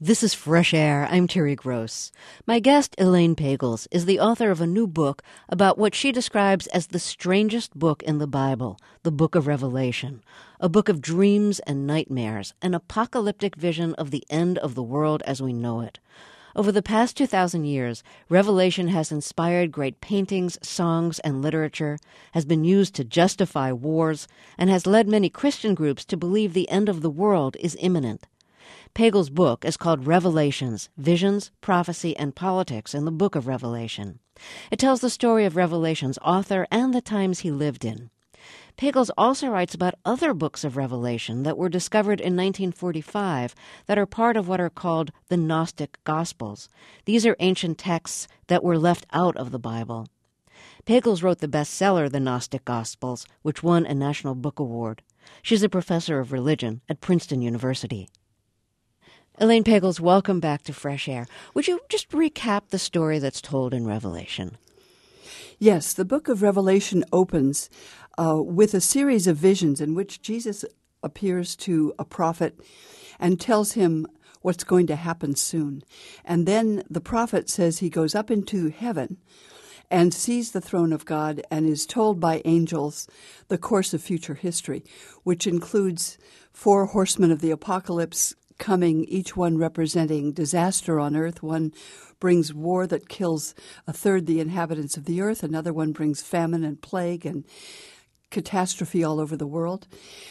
This is Fresh Air. I'm Terry Gross. My guest, Elaine Pagels, is the author of a new book about what she describes as the strangest book in the Bible, the Book of Revelation, a book of dreams and nightmares, an apocalyptic vision of the end of the world as we know it. Over the past 2,000 years, Revelation has inspired great paintings, songs, and literature, has been used to justify wars, and has led many Christian groups to believe the end of the world is imminent. Pagels' book is called Revelations, Visions, Prophecy, and Politics in the Book of Revelation. It tells the story of Revelation's author and the times he lived in. Pagels also writes about other books of Revelation that were discovered in 1945 that are part of what are called the Gnostic Gospels. These are ancient texts that were left out of the Bible. Pagels wrote the bestseller The Gnostic Gospels, which won a National Book Award. She's a professor of religion at Princeton University. Elaine Pagels, welcome back to Fresh Air. Would you just recap the story that's told in Revelation? Yes, the book of Revelation opens with a series of visions in which Jesus appears to a prophet and tells him what's going to happen soon. And then the prophet says he goes up into heaven and sees the throne of God and is told by angels the course of future history, which includes 4 horsemen of the apocalypse coming, each one representing disaster on earth. One brings war that kills a third the inhabitants of the earth. Another one brings famine and plague and catastrophe all over the world.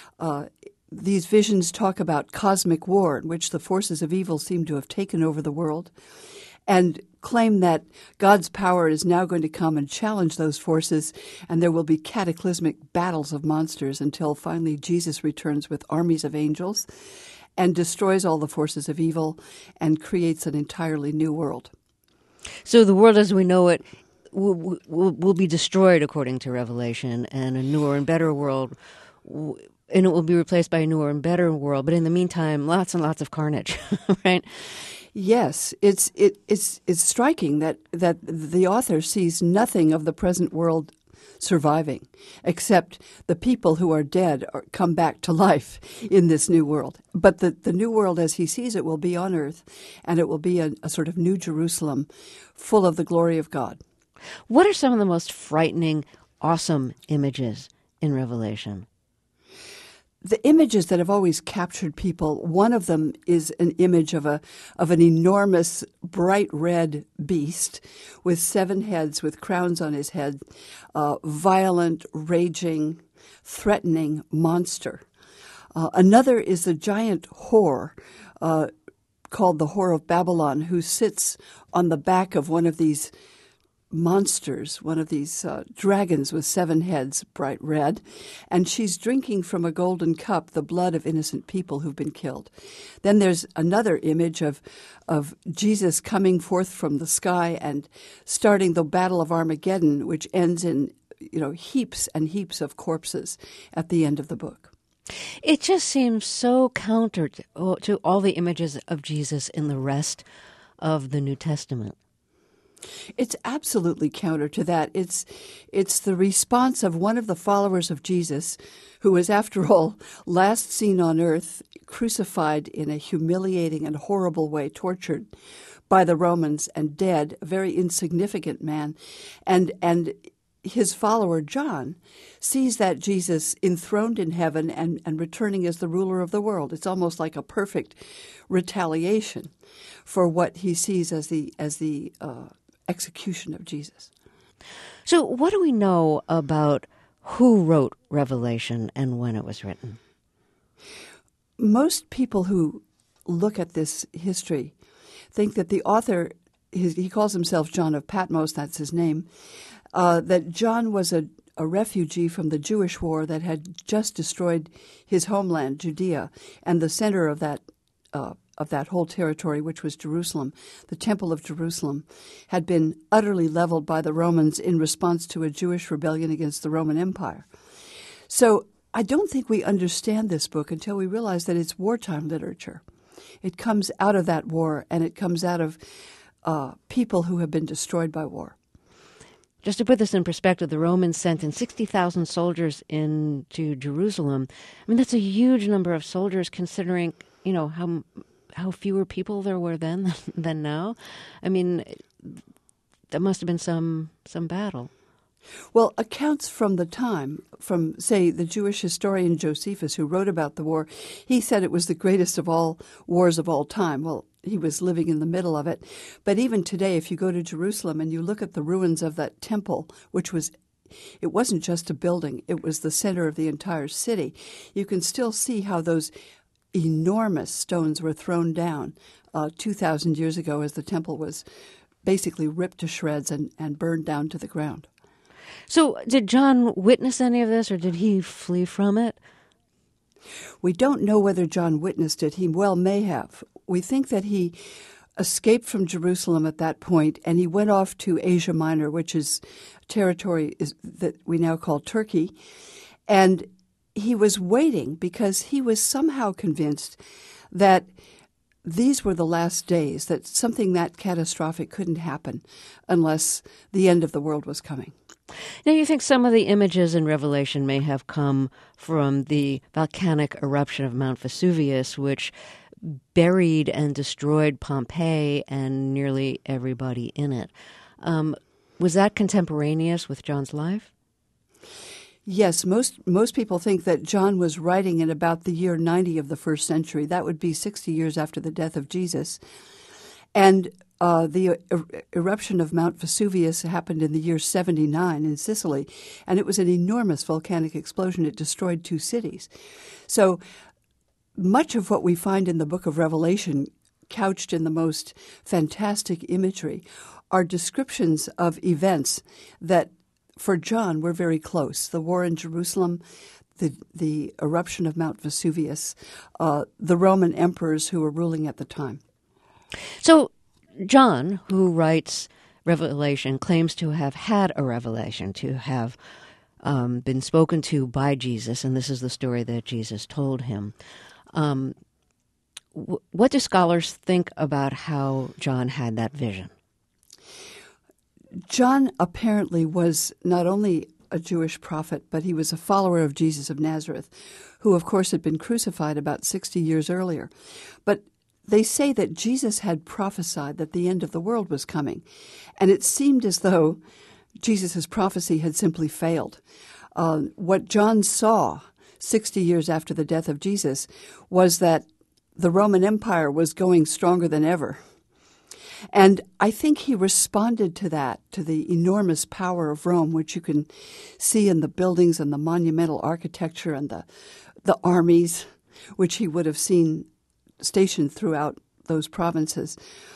These visions talk about cosmic war in which the forces of evil seem to have taken over the world and claim that God's power is now going to come and challenge those forces, and there will be cataclysmic battles of monsters until finally Jesus returns with armies of angels and destroys all the forces of evil and creates an entirely new world. So the world as we know it will be destroyed according to Revelation, and a newer and better world, and it will be replaced by a newer and better world. But in the meantime, lots and lots of carnage, right? Yes, it's striking that the author sees nothing of the present world surviving, except the people who are dead come back to life in this new world. But the new world as he sees it will be on earth, and it will be a sort of new Jerusalem full of the glory of God. What are some of the most frightening, awesome images in Revelation? The images that have always captured people, one of them is an image of an enormous bright red beast with 7 heads, with crowns on his head, violent, raging, threatening monster. Another is the giant whore called the Whore of Babylon, who sits on the back of one of these monsters, one of these dragons with 7 heads, bright red, and she's drinking from a golden cup the blood of innocent people who've been killed. Then there's another image of Jesus coming forth from the sky and starting the Battle of Armageddon, which ends in heaps and heaps of corpses at the end of the book. It just seems so counter to all the images of Jesus in the rest of the New Testament. It's absolutely counter to that. It's the response of one of the followers of Jesus, who was, after all, last seen on earth, crucified in a humiliating and horrible way, tortured by the Romans and dead, a very insignificant man. And his follower, John, sees that Jesus enthroned in heaven and returning as the ruler of the world. It's almost like a perfect retaliation for what he sees as the execution of Jesus. So what do we know about who wrote Revelation and when it was written? Most people who look at this history think that the author, he calls himself John of Patmos, that's his name, that John was a refugee from the Jewish war that had just destroyed his homeland, Judea, and the center of that whole territory, which was Jerusalem. The Temple of Jerusalem had been utterly leveled by the Romans in response to a Jewish rebellion against the Roman Empire. So I don't think we understand this book until we realize that it's wartime literature. It comes out of that war, and it comes out of people who have been destroyed by war. Just to put this in perspective, the Romans sent in 60,000 soldiers into Jerusalem. I mean, that's a huge number of soldiers considering, how how fewer people there were then than now? I mean, there must have been some battle. Well, accounts from the time, from, say, the Jewish historian Josephus, who wrote about the war, he said it was the greatest of all wars of all time. Well, he was living in the middle of it. But even today, if you go to Jerusalem and you look at the ruins of that temple, it wasn't just a building, it was the center of the entire city, you can still see how those enormous stones were thrown down 2,000 years ago as the temple was basically ripped to shreds and burned down to the ground. So did John witness any of this, or did he flee from it? We don't know whether John witnessed it. He well may have. We think that he escaped from Jerusalem at that point, and he went off to Asia Minor, which is territory that we now call Turkey. And he was waiting because he was somehow convinced that these were the last days, that something that catastrophic couldn't happen unless the end of the world was coming. Now, you think some of the images in Revelation may have come from the volcanic eruption of Mount Vesuvius, which buried and destroyed Pompeii and nearly everybody in it. Was that contemporaneous with John's life? Yes, most people think that John was writing in about the year 90 of the first century. That would be 60 years after the death of Jesus. And the eruption of Mount Vesuvius happened in the year 79 in Sicily, and it was an enormous volcanic explosion. It destroyed 2 cities. So much of what we find in the book of Revelation, couched in the most fantastic imagery, are descriptions of events that, for John, were very close. The war in Jerusalem, the eruption of Mount Vesuvius, the Roman emperors who were ruling at the time. So John, who writes Revelation, claims to have had a revelation, to have been spoken to by Jesus, and this is the story that Jesus told him. What do scholars think about how John had that vision? John apparently was not only a Jewish prophet, but he was a follower of Jesus of Nazareth, who, of course, had been crucified about 60 years earlier. But they say that Jesus had prophesied that the end of the world was coming, and it seemed as though Jesus' prophecy had simply failed. What John saw 60 years after the death of Jesus was that the Roman Empire was going stronger than ever. And I think he responded to that, to the enormous power of Rome, which you can see in the buildings and the monumental architecture and the armies, which he would have seen stationed throughout those provinces.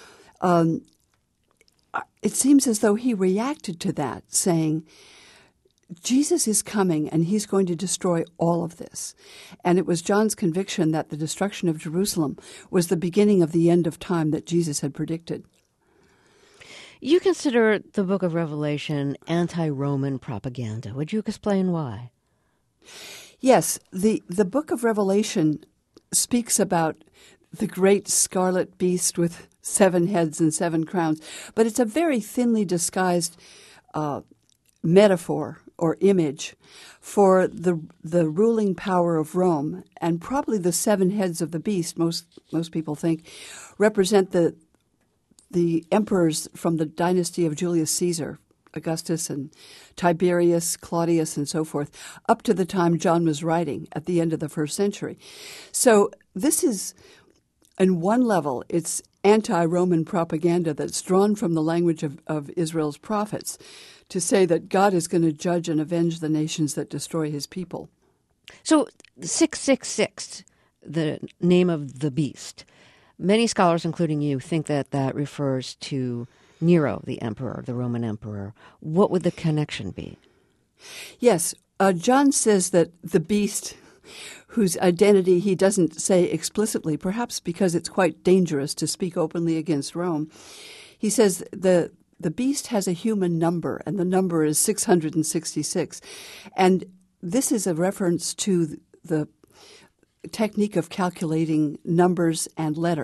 It seems as though he reacted to that, saying, Jesus is coming and he's going to destroy all of this. And it was John's conviction that the destruction of Jerusalem was the beginning of the end of time that Jesus had predicted. You consider the book of Revelation anti-Roman propaganda. Would you explain why? Yes, the book of Revelation speaks about the great scarlet beast with 7 heads and 7 crowns, but it's a very thinly disguised metaphor or image for the ruling power of Rome, and probably the 7 heads of the beast, most people think, represent the emperors from the dynasty of Julius Caesar, Augustus and Tiberius, Claudius, and so forth, up to the time John was writing at the end of the first century. So this is, on one level, it's anti-Roman propaganda that's drawn from the language of Israel's prophets to say that God is going to judge and avenge the nations that destroy his people. So 666, the name of the beast, many scholars, including you, think that that refers to Nero, the emperor, the Roman emperor. What would the connection be? Yes, John says that the beast, whose identity he doesn't say explicitly, perhaps because it's quite dangerous to speak openly against Rome, he says the beast has a human number, and the number is 666. And this is a reference to the technique of calculating numbers and letters.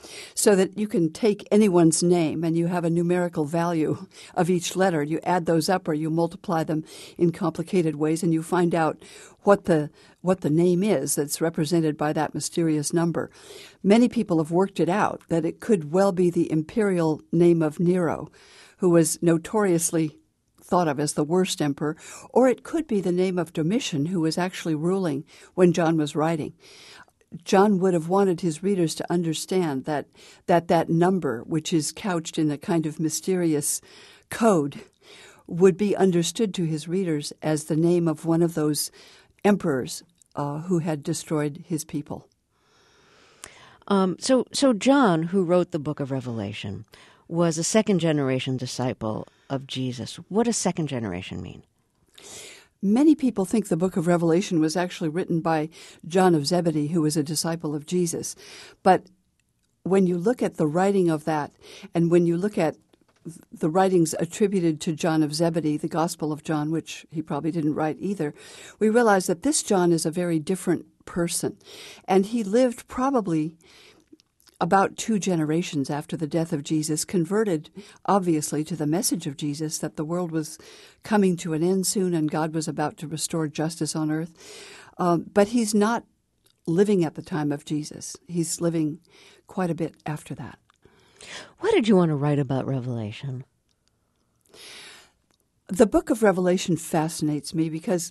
so that you can take anyone's name and you have a numerical value of each letter. You add those up or you multiply them in complicated ways, and you find out what the name is that's represented by that mysterious number. Many people have worked it out that it could well be the imperial name of Nero, who was notoriously thought of as the worst emperor, or it could be the name of Domitian, who was actually ruling when John was writing. John would have wanted his readers to understand that number, which is couched in a kind of mysterious code, would be understood to his readers as the name of one of those emperors who had destroyed his people. So John, who wrote the book of Revelation, was a second-generation disciple of Jesus. What does second generation mean? Many people think the book of Revelation was actually written by John of Zebedee, who was a disciple of Jesus. But when you look at the writing of that, and when you look at the writings attributed to John of Zebedee, the Gospel of John, which he probably didn't write either, we realize that this John is a very different person. And he lived probably about 2 generations after the death of Jesus, converted, obviously, to the message of Jesus that the world was coming to an end soon and God was about to restore justice on earth. But he's not living at the time of Jesus. He's living quite a bit after that. Why did you want to write about Revelation? The book of Revelation fascinates me because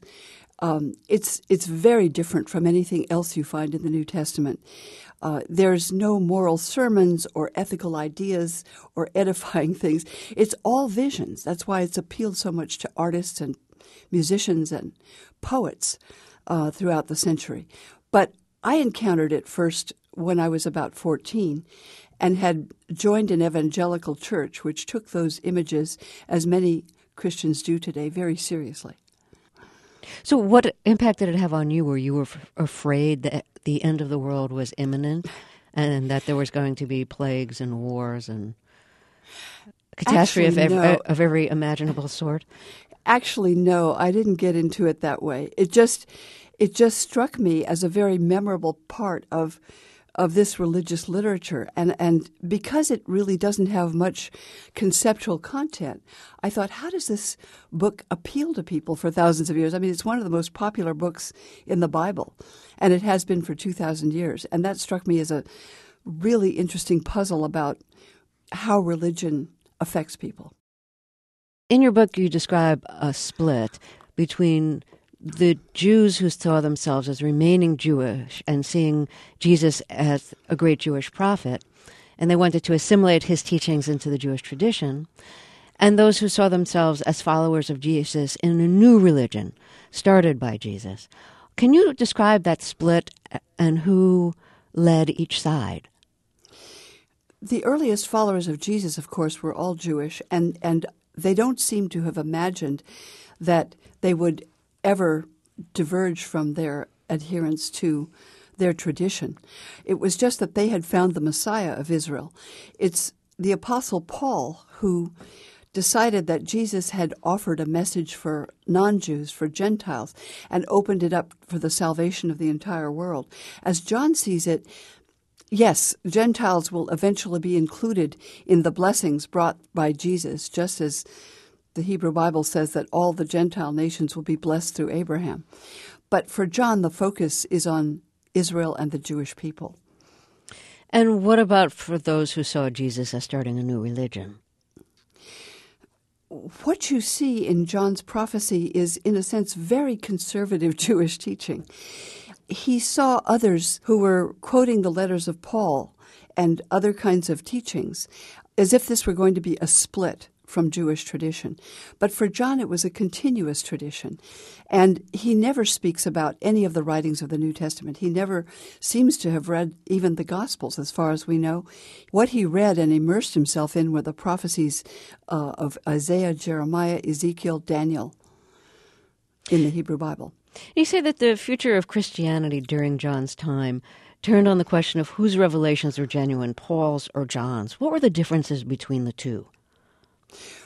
it's very different from anything else you find in the New Testament. There's no moral sermons or ethical ideas or edifying things. It's all visions. That's why it's appealed so much to artists and musicians and poets throughout the century. But I encountered it first when I was about 14 and had joined an evangelical church which took those images, as many Christians do today, very seriously. So what impact did it have on you? Were you afraid that the end of the world was imminent and that there was going to be plagues and wars and catastrophe of every imaginable sort? Actually, no, I didn't get into it that way. It just struck me as a very memorable part of this religious literature. And because it really doesn't have much conceptual content, I thought, how does this book appeal to people for thousands of years? I mean, it's one of the most popular books in the Bible, and it has been for 2,000 years. And that struck me as a really interesting puzzle about how religion affects people. In your book, you describe a split between the Jews who saw themselves as remaining Jewish and seeing Jesus as a great Jewish prophet, and they wanted to assimilate his teachings into the Jewish tradition, and those who saw themselves as followers of Jesus in a new religion started by Jesus. Can you describe that split and who led each side? The earliest followers of Jesus, of course, were all Jewish, and they don't seem to have imagined that they would ever diverge from their adherence to their tradition. It was just that they had found the Messiah of Israel. It's the Apostle Paul who decided that Jesus had offered a message for non-Jews, for Gentiles, and opened it up for the salvation of the entire world. As John sees it, yes, Gentiles will eventually be included in the blessings brought by Jesus, just as the Hebrew Bible says that all the Gentile nations will be blessed through Abraham. But for John, the focus is on Israel and the Jewish people. And what about for those who saw Jesus as starting a new religion? What you see in John's prophecy is, in a sense, very conservative Jewish teaching. He saw others who were quoting the letters of Paul and other kinds of teachings as if this were going to be a split from Jewish tradition. But for John, it was a continuous tradition. And he never speaks about any of the writings of the New Testament. He never seems to have read even the Gospels, as far as we know. What he read and immersed himself in were the prophecies of Isaiah, Jeremiah, Ezekiel, Daniel in the Hebrew Bible. You say that the future of Christianity during John's time turned on the question of whose revelations were genuine, Paul's or John's. What were the differences between the two?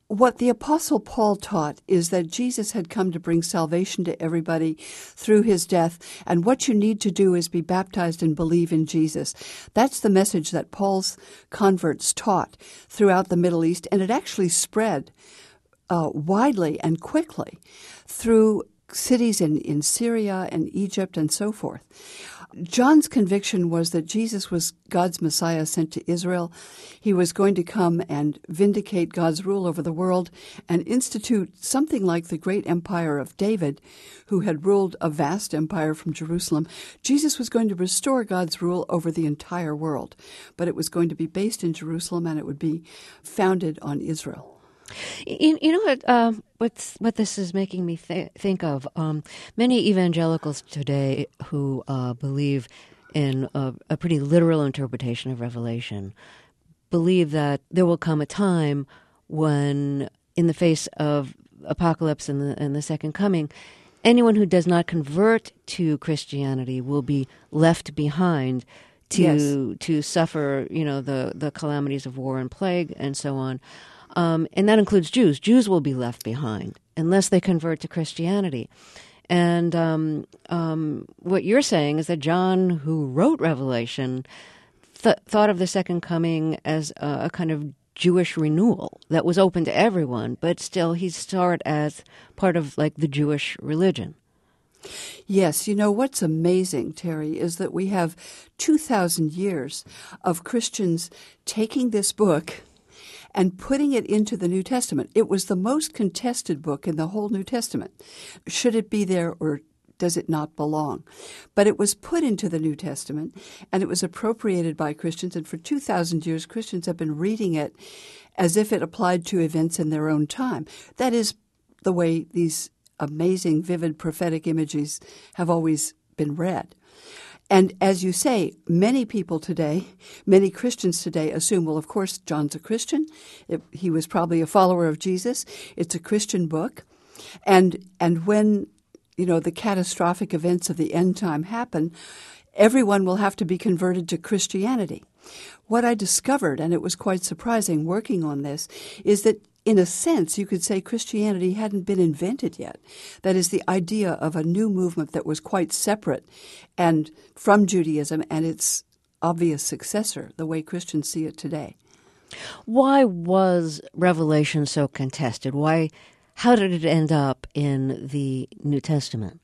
What the Apostle Paul taught is that Jesus had come to bring salvation to everybody through his death, and what you need to do is be baptized and believe in Jesus. That's the message that Paul's converts taught throughout the Middle East, and it actually spread widely and quickly through cities in Syria and Egypt and so forth. John's conviction was that Jesus was God's Messiah sent to Israel. He was going to come and vindicate God's rule over the world and institute something like the great empire of David, who had ruled a vast empire from Jerusalem. Jesus was going to restore God's rule over the entire world, but it was going to be based in Jerusalem and it would be founded on Israel. You know what this is making me think of? Many evangelicals today who believe in a pretty literal interpretation of Revelation believe that there will come a time when, in the face of apocalypse and the second coming, anyone who does not convert to Christianity will be left behind to suffer, the calamities of war and plague and so on. And that includes Jews. Jews will be left behind unless they convert to Christianity. And what you're saying is that John, who wrote Revelation, thought of the second coming as a kind of Jewish renewal that was open to everyone, but still he saw it as part of like the Jewish religion. Yes, what's amazing, Terry, is that we have 2,000 years of Christians taking this book and putting it into the New Testament. It was the most contested book in the whole New Testament. Should it be there or does it not belong? But it was put into the New Testament, and it was appropriated by Christians, and for 2,000 years, Christians have been reading it as if it applied to events in their own time. That is the way these amazing, vivid, prophetic images have always been read. And as you say, many people today, many Christians today assume, well, of course, John's a Christian. He was probably a follower of Jesus. It's a Christian book. And when, the catastrophic events of the end time happen, everyone will have to be converted to Christianity. What I discovered, and it was quite surprising working on this, is that in a sense, you could say Christianity hadn't been invented yet. That is, the idea of a new movement that was quite separate and from Judaism and its obvious successor, the way Christians see it today. Why was Revelation so contested? How did it end up in the New Testament?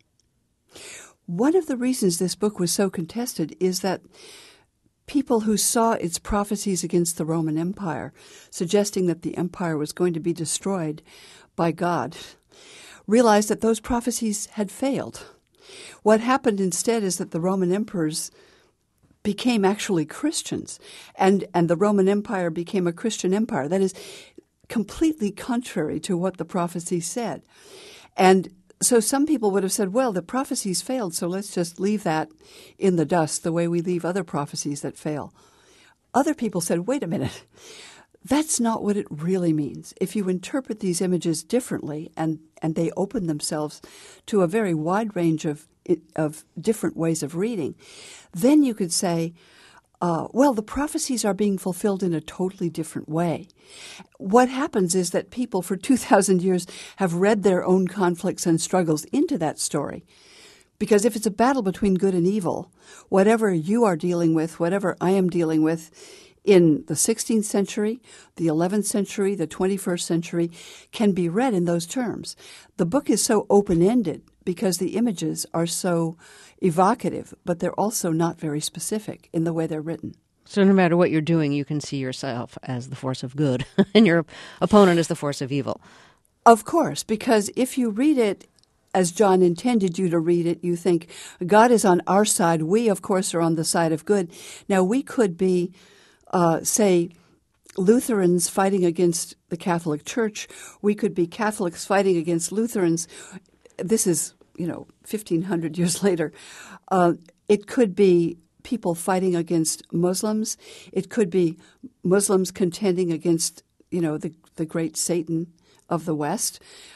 One of the reasons this book was so contested is that people who saw its prophecies against the Roman Empire, suggesting that the empire was going to be destroyed by God, realized that those prophecies had failed. What happened instead is that the Roman emperors became actually Christians, and the Roman Empire became a Christian empire. That is completely contrary to what the prophecy said. And so some people would have said, well, the prophecies failed, so let's just leave that in the dust the way we leave other prophecies that fail. Other people said, wait a minute, that's not what it really means. If you interpret these images differently and they open themselves to a very wide range of different ways of reading, then you could say, well, the prophecies are being fulfilled in a totally different way. What happens is that people for 2,000 years have read their own conflicts and struggles into that story. Because if it's a battle between good and evil, whatever you are dealing with, whatever I am dealing with in the 16th century, the 11th century, the 21st century, can be read in those terms. The book is so open-ended because the images are so evocative, but they're also not very specific in the way they're written. So no matter what you're doing, you can see yourself as the force of good and your opponent as the force of evil. Of course, because if you read it as John intended you to read it, you think, God is on our side. We, of course, are on the side of good. Now, we could be, say, Lutherans fighting against the Catholic Church. We could be Catholics fighting against Lutherans. This is, 1,500 years later. It could be people fighting against Muslims. It could be Muslims contending against, the great Satan of the West.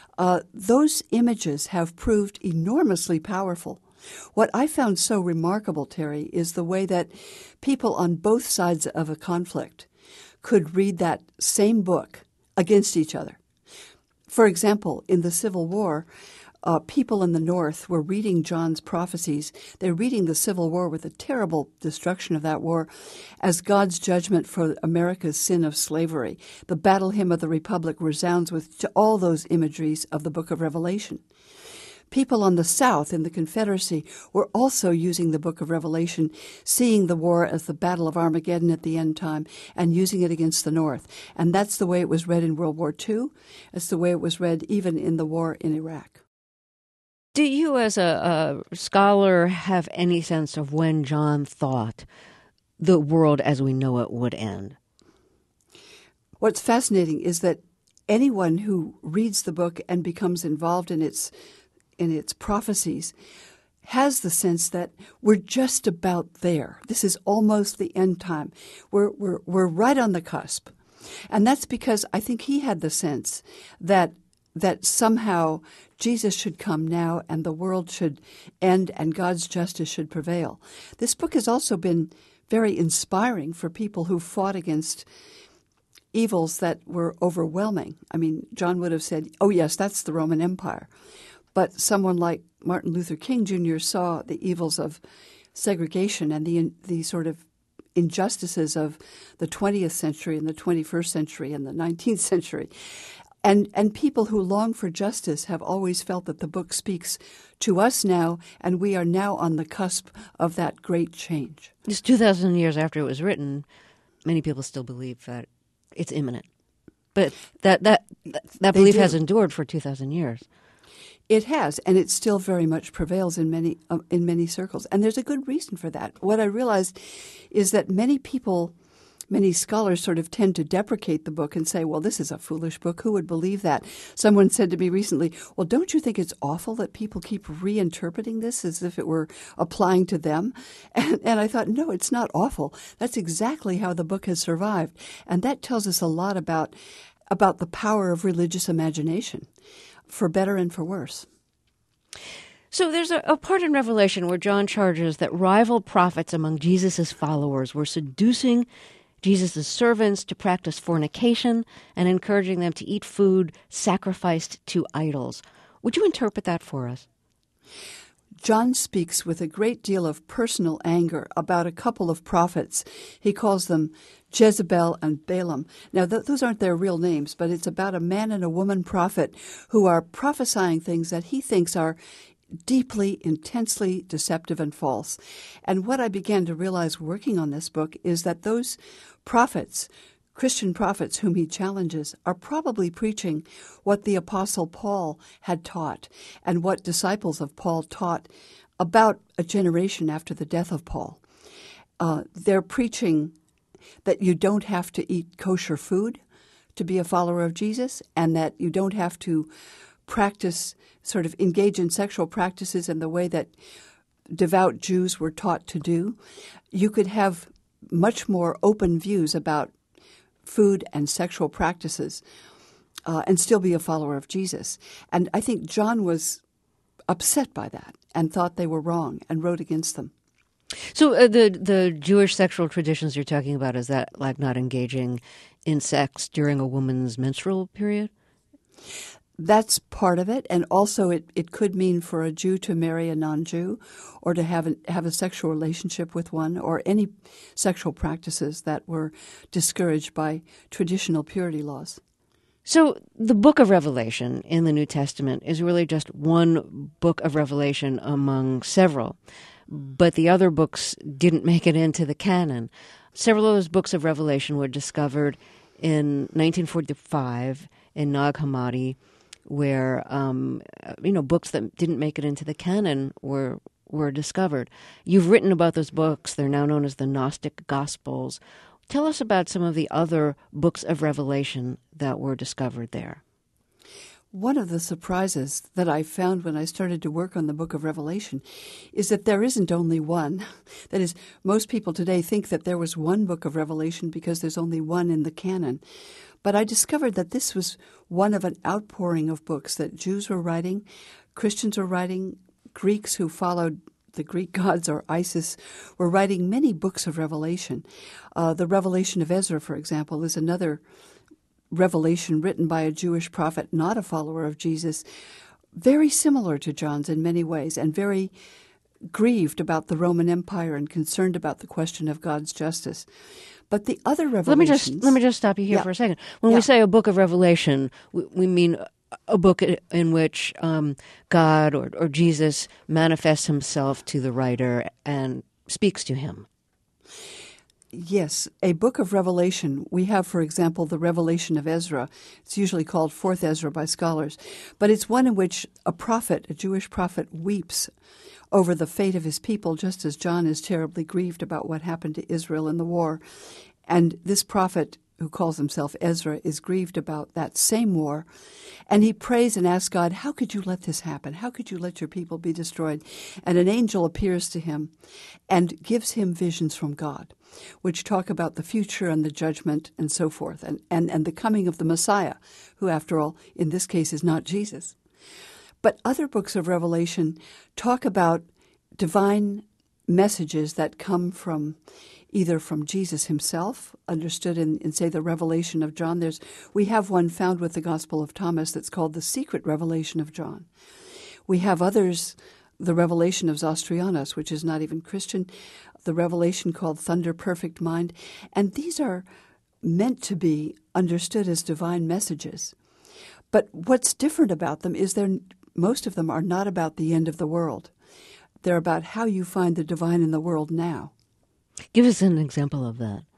Those images have proved enormously powerful. What I found so remarkable, Terry, is the way that people on both sides of a conflict could read that same book against each other. For example, in the Civil War, people in the North were reading John's prophecies. They're reading the Civil War with the terrible destruction of that war as God's judgment for America's sin of slavery. The battle hymn of the Republic resounds with all those imageries of the book of Revelation. People on the South in the Confederacy were also using the book of Revelation, seeing the war as the battle of Armageddon at the end time and using it against the North. And that's the way it was read in World War II. It's the way it was read even in the war in Iraq. Do you, as a scholar, have any sense of when John thought the world as we know it would end? What's fascinating is that anyone who reads the book and becomes involved in its prophecies has the sense that we're just about there. This is almost the end time. We're right on the cusp. And that's because I think he had the sense that somehow Jesus should come now and the world should end and God's justice should prevail. This book has also been very inspiring for people who fought against evils that were overwhelming. I mean, John would have said, oh, yes, that's the Roman Empire. But someone like Martin Luther King Jr. saw the evils of segregation and the sort of injustices of the 20th century and the 21st century and the 19th century. And people who long for justice have always felt that the book speaks to us now, and we are now on the cusp of that great change. Just 2,000 years after it was written, many people still believe that it's imminent. But that belief has endured for 2,000 years. It has, and it still very much prevails in many circles. And there's a good reason for that. What I realized is that many scholars sort of tend to deprecate the book and say, well, this is a foolish book. Who would believe that? Someone said to me recently, well, don't you think it's awful that people keep reinterpreting this as if it were applying to them? And I thought, no, it's not awful. That's exactly how the book has survived. And that tells us a lot about the power of religious imagination, for better and for worse. So there's a part in Revelation where John charges that rival prophets among Jesus' followers were seducing Jesus' servants to practice fornication and encouraging them to eat food sacrificed to idols. Would you interpret that for us? John speaks with a great deal of personal anger about a couple of prophets. He calls them Jezebel and Balaam. Now, those aren't their real names, but it's about a man and a woman prophet who are prophesying things that he thinks are deeply, intensely deceptive and false. And what I began to realize working on this book is that those prophets, Christian prophets whom he challenges, are probably preaching what the Apostle Paul had taught and what disciples of Paul taught about a generation after the death of Paul. They're preaching that you don't have to eat kosher food to be a follower of Jesus, and that you don't have to sort of engage in sexual practices in the way that devout Jews were taught to do. You could have much more open views about food and sexual practices and still be a follower of Jesus. And I think John was upset by that and thought they were wrong and wrote against them. So the Jewish sexual traditions you're talking about, is that like not engaging in sex during a woman's menstrual period? That's part of it, and also it could mean for a Jew to marry a non-Jew or to have a sexual relationship with one, or any sexual practices that were discouraged by traditional purity laws. So the book of Revelation in the New Testament is really just one book of Revelation among several, but the other books didn't make it into the canon. Several of those books of Revelation were discovered in 1945 in Nag Hammadi, where books that didn't make it into the canon were discovered. You've written about those books. They're now known as the Gnostic Gospels. Tell us about some of the other books of Revelation that were discovered there. One of the surprises that I found when I started to work on the book of Revelation is that there isn't only one. That is, most people today think that there was one book of Revelation because there's only one in the canon. But I discovered that this was one of an outpouring of books that Jews were writing, Christians were writing, Greeks who followed the Greek gods or Isis were writing many books of Revelation. The Revelation of Ezra, for example, is another revelation written by a Jewish prophet, not a follower of Jesus, very similar to John's in many ways, and very grieved about the Roman Empire and concerned about the question of God's justice. But the other revelations... Let me just stop you here for a second. When we say a book of Revelation, we mean a book in which God or Jesus manifests himself to the writer and speaks to him. Yes, a book of Revelation. We have, for example, the Revelation of Ezra. It's usually called Fourth Ezra by scholars. But it's one in which a prophet, a Jewish prophet, weeps over the fate of his people, just as John is terribly grieved about what happened to Israel in the war. And this prophet, who calls himself Ezra, is grieved about that same war. And he prays and asks God, how could you let this happen? How could you let your people be destroyed? And an angel appears to him and gives him visions from God, which talk about the future and the judgment and so forth, and the coming of the Messiah, who, after all, in this case is not Jesus. But other books of Revelation talk about divine messages that come from either from Jesus himself, understood in say, the Revelation of John. We have one found with the Gospel of Thomas that's called the Secret Revelation of John. We have others, the Revelation of Zostrianos, which is not even Christian, the revelation called Thunder Perfect Mind. And these are meant to be understood as divine messages. But what's different about them is most of them are not about the end of the world. They're about how you find the divine in the world now. Give us an example of that.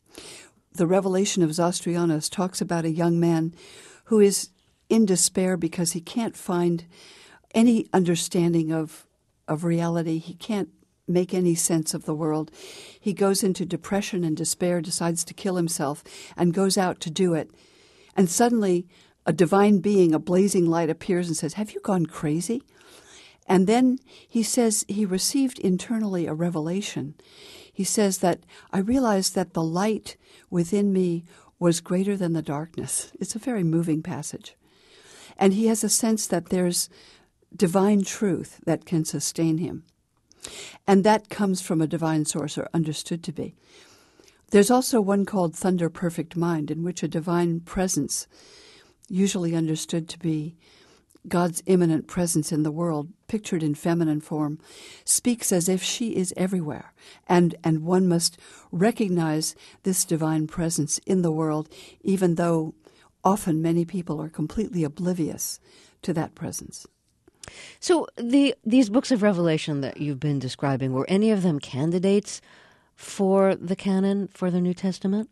The Revelation of Zostrianos talks about a young man who is in despair because he can't find any understanding of reality. He can't make any sense of the world. He goes into depression and despair, decides to kill himself, and goes out to do it. And suddenly a divine being, a blazing light, appears and says, "Have you gone crazy?" And then he says he received internally a revelation. He says that I realized that the light within me was greater than the darkness. It's a very moving passage. And he has a sense that there's divine truth that can sustain him. And that comes from a divine source, or understood to be. There's also one called Thunder Perfect Mind, in which a divine presence, usually understood to be God's immanent presence in the world, pictured in feminine form, speaks as if she is everywhere. And one must recognize this divine presence in the world, even though often many people are completely oblivious to that presence. So these books of Revelation that you've been describing, were any of them candidates for the canon, for the New Testament?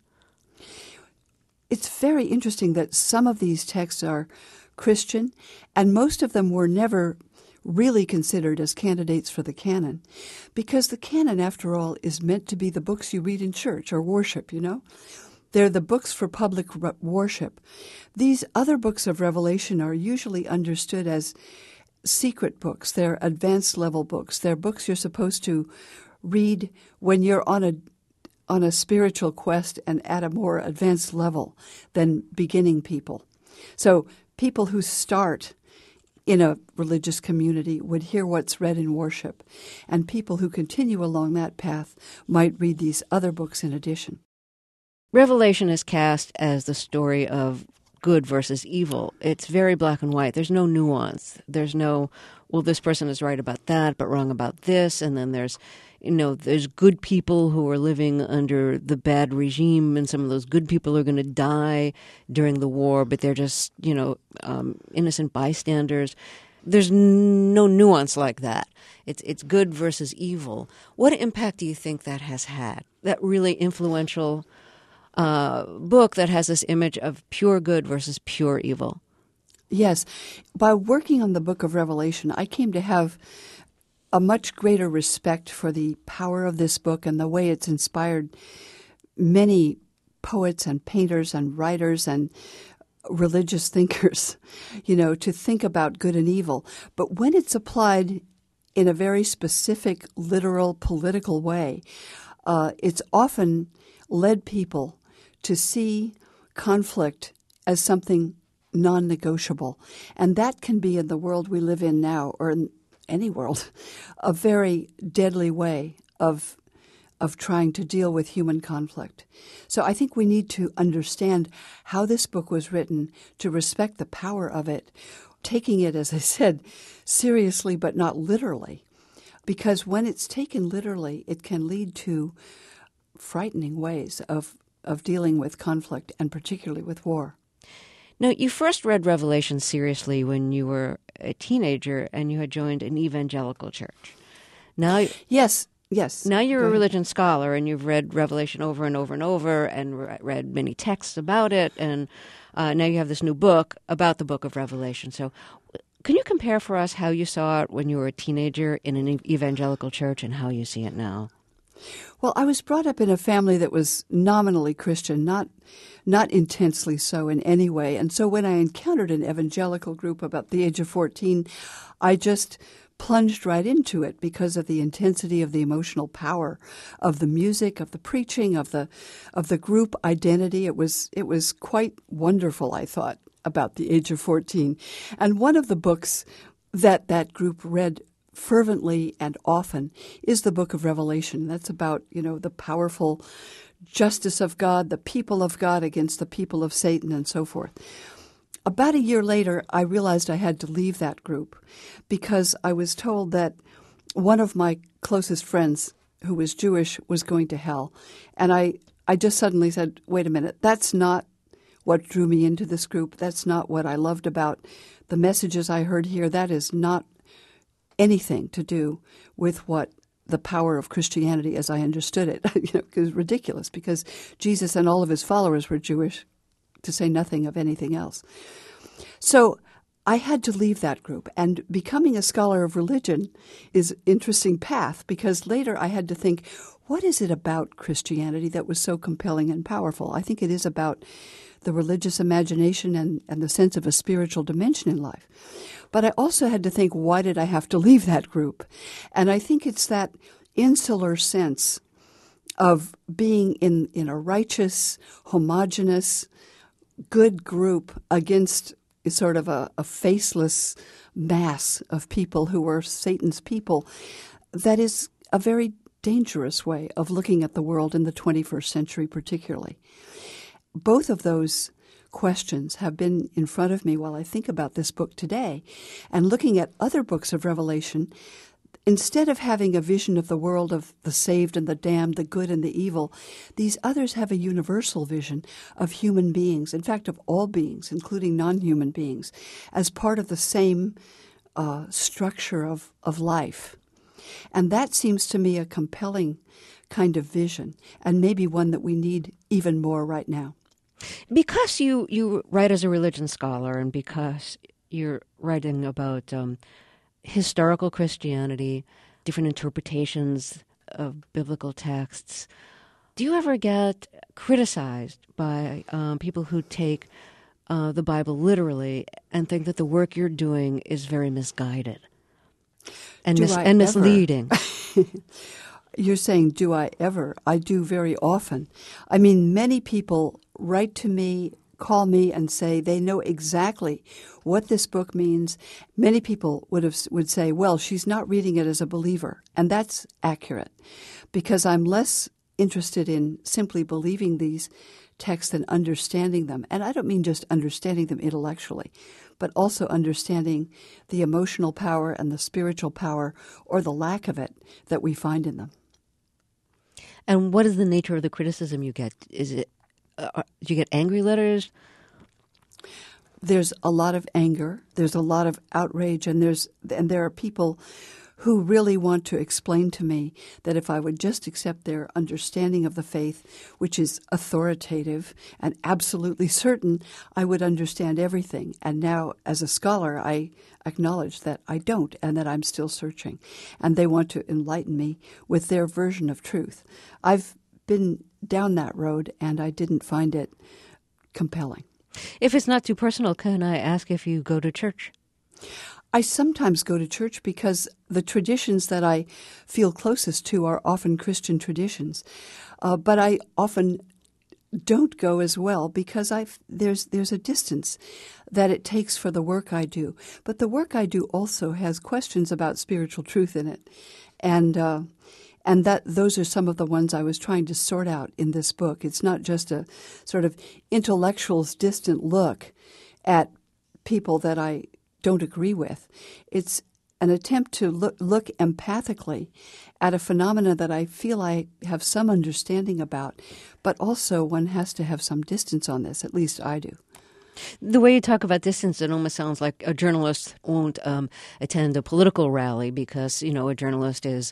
It's very interesting that some of these texts are Christian, and most of them were never really considered as candidates for the canon, because the canon, after all, is meant to be the books you read in church or worship, you know? They're the books for public worship. These other books of Revelation are usually understood as secret books. They're advanced level books. They're books you're supposed to read when you're on a spiritual quest and at a more advanced level than beginning people. So people who start in a religious community would hear what's read in worship, and people who continue along that path might read these other books in addition. Revelation is cast as the story of good versus evil. It's very black and white. There's no nuance. There's no, well, this person is right about that, but wrong about this. And then there's good people who are living under the bad regime, and some of those good people are going to die during the war, but they're just, innocent bystanders. There's no nuance like that. It's good versus evil. What impact do you think that has had? That really influential book that has this image of pure good versus pure evil. Yes. By working on the book of Revelation, I came to have a much greater respect for the power of this book and the way it's inspired many poets and painters and writers and religious thinkers, to think about good and evil. But when it's applied in a very specific, literal, political way, it's often led people to see conflict as something non-negotiable. And that can be, in the world we live in now, or in any world, a very deadly way of of trying to deal with human conflict. So I think we need to understand how this book was written, to respect the power of it, taking it, as I said, seriously but not literally. Because when it's taken literally, it can lead to frightening ways of dealing with conflict, and particularly with war. Now, you first read Revelation seriously when you were a teenager and you had joined an evangelical church. Now, Yes. now you're Go a ahead. religion scholar and you've read Revelation over and over and over and read many texts about it, and now you have this new book about the book of Revelation. So can you compare for us how you saw it when you were a teenager in an evangelical church and how you see it now? Well, I was brought up in a family that was nominally Christian, not intensely so in any way. And so when I encountered an evangelical group about the age of 14, I just plunged right into it because of the intensity of the emotional power of the music, of the preaching, of the group identity. It was quite wonderful, I thought, about the age of 14. And one of the books that group read fervently and often is the book of Revelation. That's about, the powerful justice of God, the people of God against the people of Satan, and so forth. About a year later, I realized I had to leave that group because I was told that one of my closest friends, who was Jewish, was going to hell. And I just suddenly said, wait a minute, that's not what drew me into this group. That's not what I loved about the messages I heard here. That is not anything to do with what the power of Christianity as I understood it. It was ridiculous because Jesus and all of his followers were Jewish, to say nothing of anything else. So I had to leave that group, and becoming a scholar of religion is an interesting path because later I had to think, what is it about Christianity that was so compelling and powerful? I think it is about the religious imagination and the sense of a spiritual dimension in life. But I also had to think, why did I have to leave that group? And I think it's that insular sense of being in a righteous, homogeneous, good group against sort of a faceless mass of people who were Satan's people. That is a very dangerous way of looking at the world in the 21st century particularly. Both of those questions have been in front of me while I think about this book today. And looking at other books of Revelation, instead of having a vision of the world of the saved and the damned, the good and the evil, these others have a universal vision of human beings, in fact, of all beings, including non-human beings, as part of the same structure of life. And that seems to me a compelling kind of vision, and maybe one that we need even more right now. Because you write as a religion scholar and because you're writing about historical Christianity, different interpretations of biblical texts, do you ever get criticized by people who take the Bible literally and think that the work you're doing is very misguided and misleading? You're saying, do I ever? I do very often. I mean, many people write to me, call me, and say they know exactly what this book means. Many people would say, well, she's not reading it as a believer. And that's accurate, because I'm less interested in simply believing these texts than understanding them. And I don't mean just understanding them intellectually, but also understanding the emotional power and the spiritual power, or the lack of it, that we find in them. And what is the nature of the criticism you get? Is it do you get angry letters? There's a lot of anger. There's a lot of outrage, and there are people who really want to explain to me that if I would just accept their understanding of the faith, which is authoritative and absolutely certain, I would understand everything. And now, as a scholar, I acknowledge that I don't, and that I'm still searching. And they want to enlighten me with their version of truth. I've been down that road, and I didn't find it compelling. If it's not too personal, can I ask if you go to church? I sometimes go to church because the traditions that I feel closest to are often Christian traditions. But I often don't go as well because there's a distance that it takes for the work I do. But the work I do also has questions about spiritual truth in it. And And those are some of the ones I was trying to sort out in this book. It's not just a sort of intellectual's distant look at people that I don't agree with. It's an attempt to look empathically at a phenomena that I feel I have some understanding about, but also one has to have some distance on this. At least I do. The way you talk about distance, it almost sounds like a journalist won't attend a political rally because, a journalist is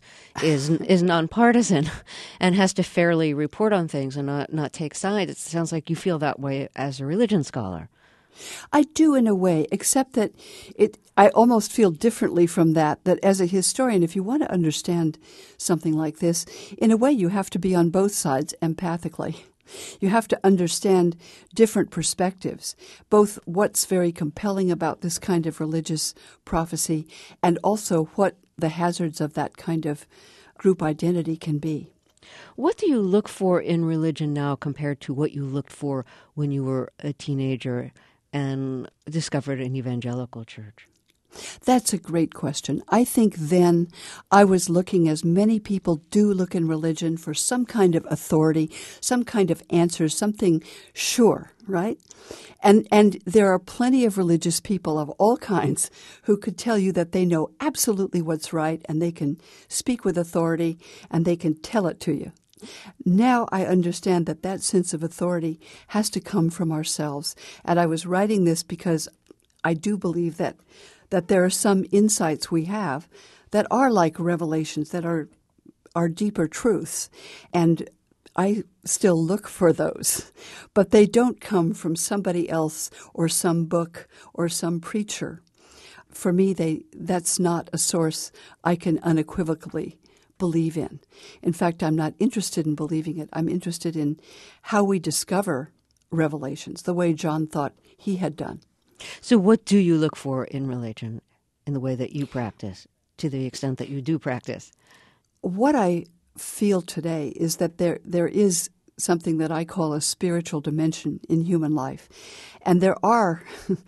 nonpartisan and has to fairly report on things and not take sides. It sounds like you feel that way as a religion scholar. I do in a way, except that I almost feel differently from that as a historian, if you want to understand something like this, in a way you have to be on both sides empathically. You have to understand different perspectives, both what's very compelling about this kind of religious prophecy and also what the hazards of that kind of group identity can be. What do you look for in religion now compared to what you looked for when you were a teenager and discovered an evangelical church? That's a great question. I think then I was looking, as many people do look in religion, for some kind of authority, some kind of answer, something sure, right? And there are plenty of religious people of all kinds who could tell you that they know absolutely what's right and they can speak with authority and they can tell it to you. Now I understand that sense of authority has to come from ourselves. And I was writing this because I do believe that there are some insights we have that are like revelations, that are deeper truths. And I still look for those. But they don't come from somebody else or some book or some preacher. For me, that's not a source I can unequivocally believe in. In fact, I'm not interested in believing it. I'm interested in how we discover revelations, the way John thought he had done. So what do you look for in religion in the way that you practice, to the extent that you do practice? What I feel today is that there is something that I call a spiritual dimension in human life. And there are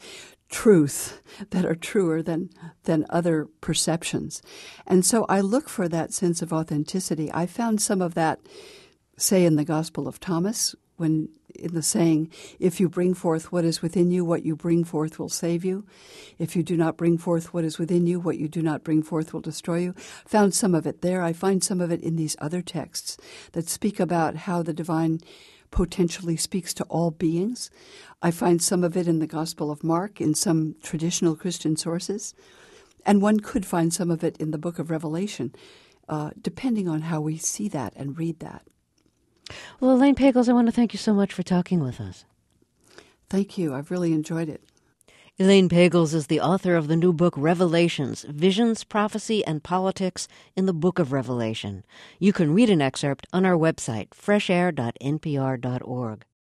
truths that are truer than other perceptions. And so I look for that sense of authenticity. I found some of that, say, in the Gospel of Thomas, when in the saying, if you bring forth what is within you, what you bring forth will save you. If you do not bring forth what is within you, what you do not bring forth will destroy you. Found some of it there. I find some of it in these other texts that speak about how the divine potentially speaks to all beings. I find some of it in the Gospel of Mark, in some traditional Christian sources. And one could find some of it in the book of Revelation, depending on how we see that and read that. Well, Elaine Pagels, I want to thank you so much for talking with us. Thank you. I've really enjoyed it. Elaine Pagels is the author of the new book, Revelations, Visions, Prophecy, and Politics in the Book of Revelation. You can read an excerpt on our website, freshair.npr.org.